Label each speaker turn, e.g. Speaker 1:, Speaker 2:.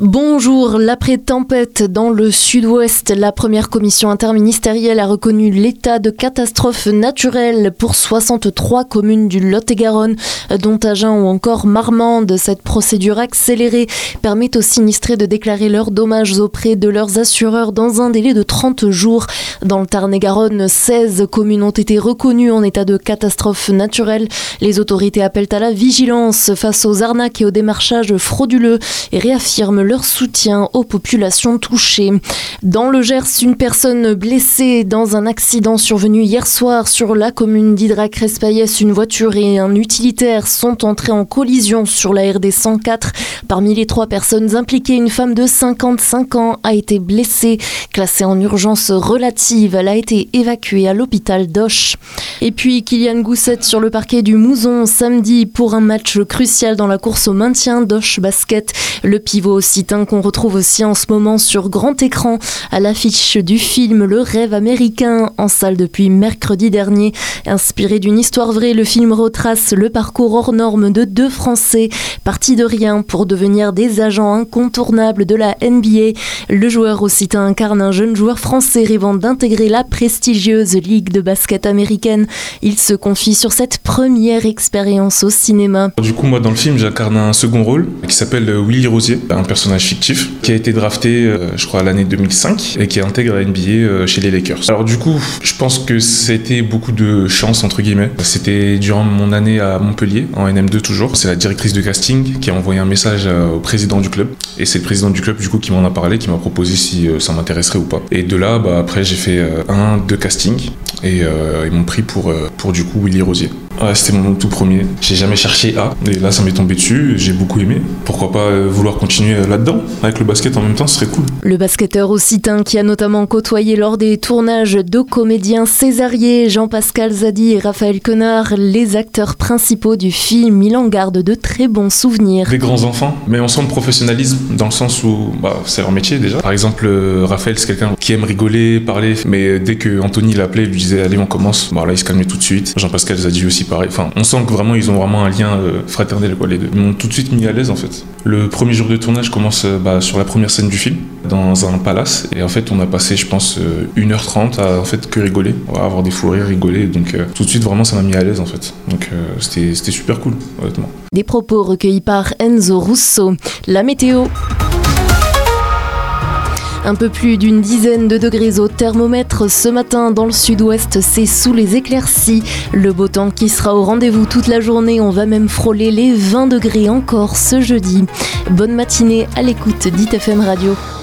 Speaker 1: Bonjour, l'après-tempête dans le sud-ouest. La première commission interministérielle a reconnu l'état de catastrophe naturelle pour 63 communes du Lot-et-Garonne, dont Agen ou encore Marmande. Cette procédure accélérée permet aux sinistrés de déclarer leurs dommages auprès de leurs assureurs dans un délai de 30 jours. Dans le Tarn-et-Garonne, 16 communes ont été reconnues en état de catastrophe naturelle. Les autorités appellent à la vigilance face aux arnaques et au démarchage frauduleux et réaffirment leur soutien aux populations touchées. Dans le Gers, une personne blessée dans un accident survenu hier soir sur la commune d'Hydrac-Respaillès. Une voiture et un utilitaire sont entrés en collision sur la RD 104. Parmi les 3 personnes impliquées, une femme de 55 ans a été blessée. Classée en urgence relative, elle a été évacuée à l'hôpital d'Auch. Et puis Kylian Gousset sur le parquet du Mouzon samedi pour un match crucial dans la course au maintien d'Auch Basket. Le pivot occitan qu'on retrouve aussi en ce moment sur grand écran à l'affiche du film Le Rêve américain en salle depuis mercredi dernier. Inspiré d'une histoire vraie, le film retrace le parcours hors norme de 2 Français partis de rien pour devenir des agents incontournables de la NBA. Le joueur occitan incarne un jeune joueur français rêvant d'intégrer la prestigieuse ligue de basket américaine. Il se confie sur cette première expérience au cinéma.
Speaker 2: Du coup, moi dans le film, j'incarne un second rôle qui s'appelle Willy Rosier, un personnage fictif qui a été drafté, je crois, à l'année 2005 et qui intègre la NBA chez les Lakers. Alors du coup, je pense que c'était beaucoup de chance, entre guillemets. C'était durant mon année à Montpellier, en NM2 toujours. C'est la directrice de casting qui a envoyé un message au président du club. Et c'est le président du club, du coup, qui m'en a parlé, qui m'a proposé si ça m'intéresserait ou pas. Et de là, après, j'ai fait 2 castings et ils m'ont pris pour du coup Willy Rosier. Ouais, c'était mon tout premier. J'ai jamais cherché à. Et là, ça m'est tombé dessus. J'ai beaucoup aimé. Pourquoi pas vouloir continuer là-dedans avec le basket en même temps, ce serait cool.
Speaker 1: Le basketteur occitan qui a notamment côtoyé lors des tournages 2 comédiens césariés, Jean-Pascal Zadi et Raphaël Quenard, les acteurs principaux du film, il en garde de très bons souvenirs.
Speaker 2: Des grands enfants, mais on sent le professionnalisme dans le sens où c'est leur métier déjà. Par exemple, Raphaël, c'est quelqu'un qui aime rigoler, parler, mais dès que Anthony l'appelait, il lui disait allez, on commence. Là, il se calmait tout de suite. Jean-Pascal Zadi aussi pareil. Enfin, on sent que vraiment ils ont vraiment un lien fraternel, quoi, les deux. Ils m'ont tout de suite mis à l'aise en fait. Le premier jour de tournage commence sur la première scène du film, dans un palace. Et en fait, on a passé, je pense, 1h30 à en fait que rigoler, avoir des fous rires, rigoler. Donc tout de suite, vraiment, ça m'a mis à l'aise en fait. Donc c'était super cool, honnêtement.
Speaker 1: Des propos recueillis par Enzo Russo. La météo. Un peu plus d'une dizaine de degrés au thermomètre ce matin dans le sud-ouest, c'est sous les éclaircies. Le beau temps qui sera au rendez-vous toute la journée, on va même frôler les 20 degrés encore ce jeudi. Bonne matinée à l'écoute d'ITFM Radio.